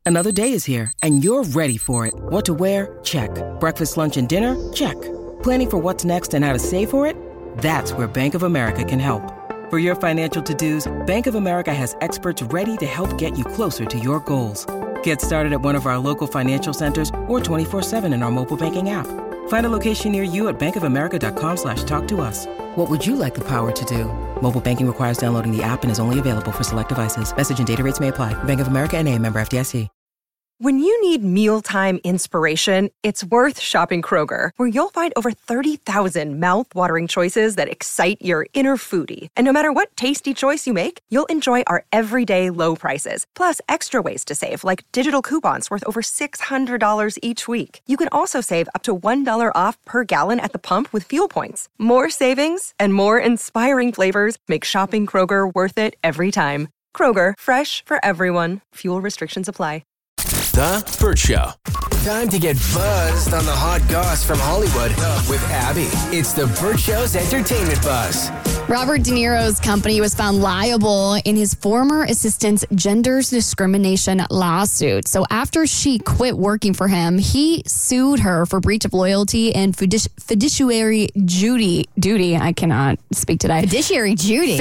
Another day is here, and you're ready for it. What to wear? Check. Breakfast, lunch, and dinner? Check. Planning for what's next and how to save for it? That's where Bank of America can help. For your financial to-dos, Bank of America has experts ready to help get you closer to your goals. Get started at one of our local financial centers or 24/7 in our mobile banking app. Find a location near you at bankofamerica.com/talktous. What would you like the power to do? Mobile banking requires downloading the app and is only available for select devices. Message and data rates may apply. Bank of America N.A., member FDIC. When you need mealtime inspiration, it's worth shopping Kroger, where you'll find over 30,000 mouth-watering choices that excite your inner foodie. And no matter what tasty choice you make, you'll enjoy our everyday low prices, plus extra ways to save, like digital coupons worth over $600 each week. You can also save up to $1 off per gallon at the pump with fuel points. More savings and more inspiring flavors make shopping Kroger worth it every time. Kroger, fresh for everyone. Fuel restrictions apply. The Burt Show. Time to get buzzed on the hot goss from Hollywood with Abby. It's the Burt Show's entertainment buzz. Robert De Niro's company was found liable in his former assistant's gender discrimination lawsuit. So after she quit working for him, he sued her for breach of loyalty and fiduciary duty. I cannot speak today. Fiduciary duty.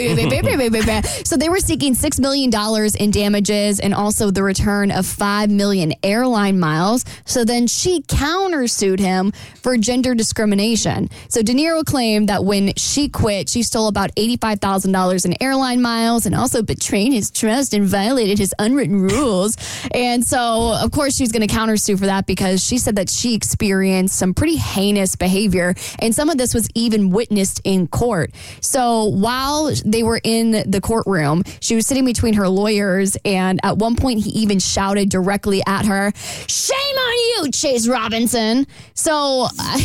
So they were seeking $6 million in damages and also the return of 5 million airline miles. So then she countersued him for gender discrimination. So De Niro claimed that when she quit, she stole about $85,000 in airline miles and also betrayed his trust and violated his unwritten rules. And so, of course, she's going to countersue for that because she said that she experienced some pretty heinous behavior. And some of this was even witnessed in court. So while they were in the courtroom, she was sitting between her lawyers. And at one point, he even shouted directly at her, "Shame on you, Chase Robinson." So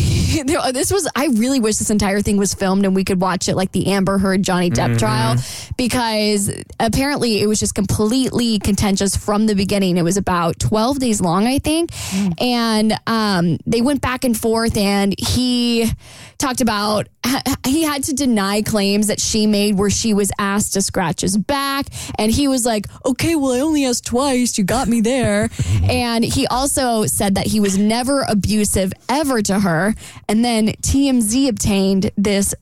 I really wish this entire thing was filmed and we could watch it like the Amber Heard Johnny Depp trial, because apparently it was just completely contentious from the beginning. It was about 12 days long, I think. And they went back and forth, and he talked about he had to deny claims that she made where she was asked to scratch his back. And he was like, "Okay, well, I only asked twice. You got me there." And he also said that he was never abusive ever to her. And then TMZ obtained this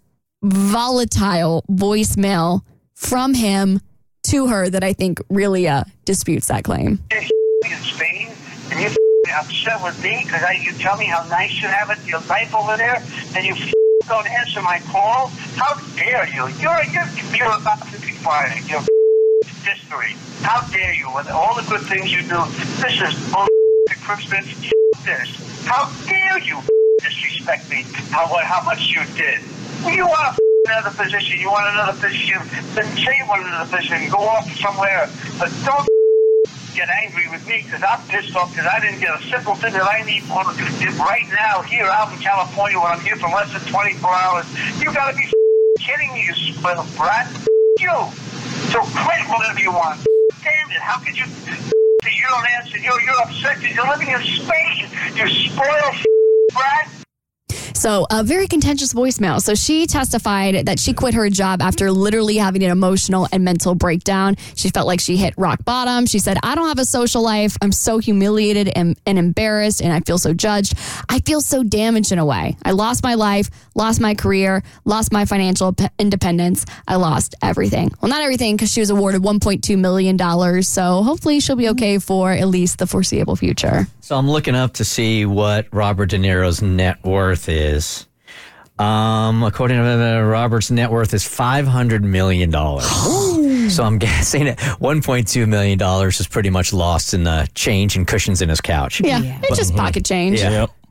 volatile voicemail from him to her that I think really disputes that claim. In Spain, and you're upset with me because you tell me how nice you have it, your life over there, and you don't answer my call? How dare you? You're about to be fired. You're history. How dare you? With all the good things you do, this is bullshit. Christmas. This. How dare you disrespect me? How much you did? You want another position. You want another position. Then say you want another position. Go off somewhere. But don't get angry with me because I'm pissed off because I didn't get a simple thing that I need right now here out in California when I'm here for less than 24 hours. You got to be kidding me, you spoiled brat. You. So quit whatever you want. Damn it. How could you... You don't answer. You're upset because you're living in Spain. You spoiled brat. So a very contentious voicemail. So she testified that she quit her job after literally having an emotional and mental breakdown. She felt like she hit rock bottom. She said, "I don't have a social life. I'm so humiliated and embarrassed, and I feel so judged. I feel so damaged in a way. I lost my life, lost my career, lost my financial independence. I lost everything." Well, not everything, because she was awarded $1.2 million. So hopefully she'll be okay for at least the foreseeable future. So I'm looking up to see what Robert De Niro's net worth is. According to Robert's net worth is $500 million. So I'm guessing $1.2 million is pretty much lost in the change and cushions in his couch. Yeah, it's just pocket change. Yeah. Yep.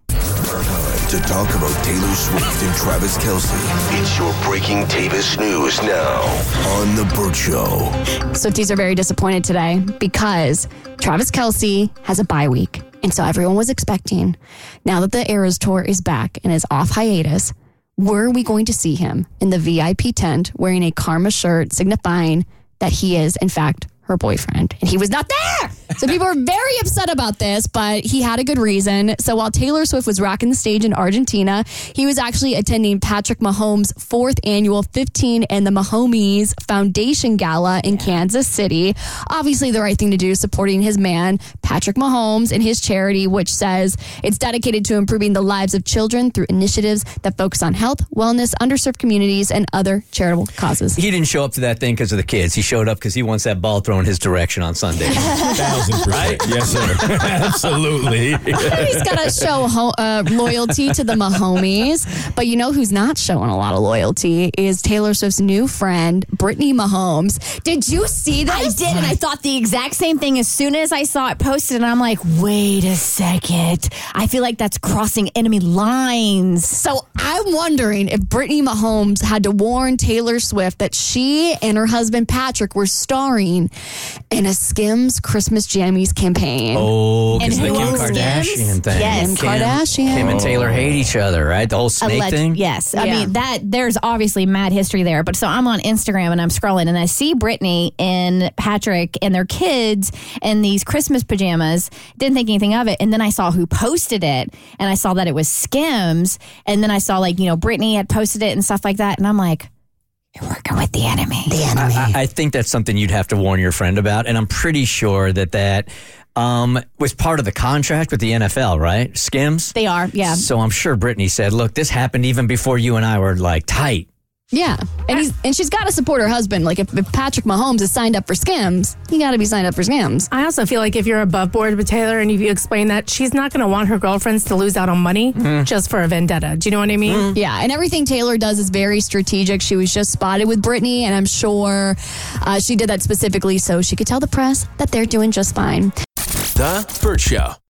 To talk about Taylor Swift and Travis Kelce. It's your breaking Tavis news now on The Burt Show. Swifties are very disappointed today because Travis Kelce has a bye week. And so everyone was expecting, now that the Eras Tour is back and is off hiatus, were we going to see him in the VIP tent wearing a Karma shirt signifying that he is, in fact, her boyfriend? And he was not there. So people are very upset about this, but he had a good reason. So while Taylor Swift was rocking the stage in Argentina, he was actually attending Patrick Mahomes' 4th annual 15 and the Mahomies Foundation Gala in Kansas City. Obviously, the right thing to do, supporting his man, Patrick Mahomes, and his charity, which says it's dedicated to improving the lives of children through initiatives that focus on health, wellness, underserved communities, and other charitable causes. He didn't show up to that thing because of the kids. He showed up because he wants that ball thrown his direction on Sunday. 1,000%. Right? Yes, sir. Absolutely. He's got to show loyalty to the Mahomies. But you know who's not showing a lot of loyalty is Taylor Swift's new friend, Brittany Mahomes. Did you see this? I did, and I thought the exact same thing as soon as I saw it posted, and I'm like, wait a second. I feel like that's crossing enemy lines. So I'm wondering if Brittany Mahomes had to warn Taylor Swift that she and her husband Patrick were starring in a Skims Christmas Jammies campaign. Oh, because the who Kim owns Kardashian Skims? thing. Yes. Kim Kardashian. Kim and Taylor hate each other, right? The whole snake thing? Yes. I Yeah. mean, there's obviously mad history there. But so I'm on Instagram and I'm scrolling and I see Brittany and Patrick and their kids in these Christmas pajamas. Didn't think anything of it. And then I saw who posted it and I saw that it was Skims. And then I saw Brittany had posted it and stuff like that. And I'm like, you're working with the enemy. I think that's something you'd have to warn your friend about, and I'm pretty sure that was part of the contract with the NFL, right? Skims? They are, yeah. So I'm sure Brittany said, look, this happened even before you and I were tight. Yeah, and she's got to support her husband. Like if Patrick Mahomes is signed up for Skims, you got to be signed up for Skims. I also feel like if you're above board with Taylor and if you explain that, she's not going to want her girlfriends to lose out on money just for a vendetta. Do you know what I mean? Yeah, and everything Taylor does is very strategic. She was just spotted with Brittany, and I'm sure she did that specifically so she could tell the press that they're doing just fine. The Burt Show.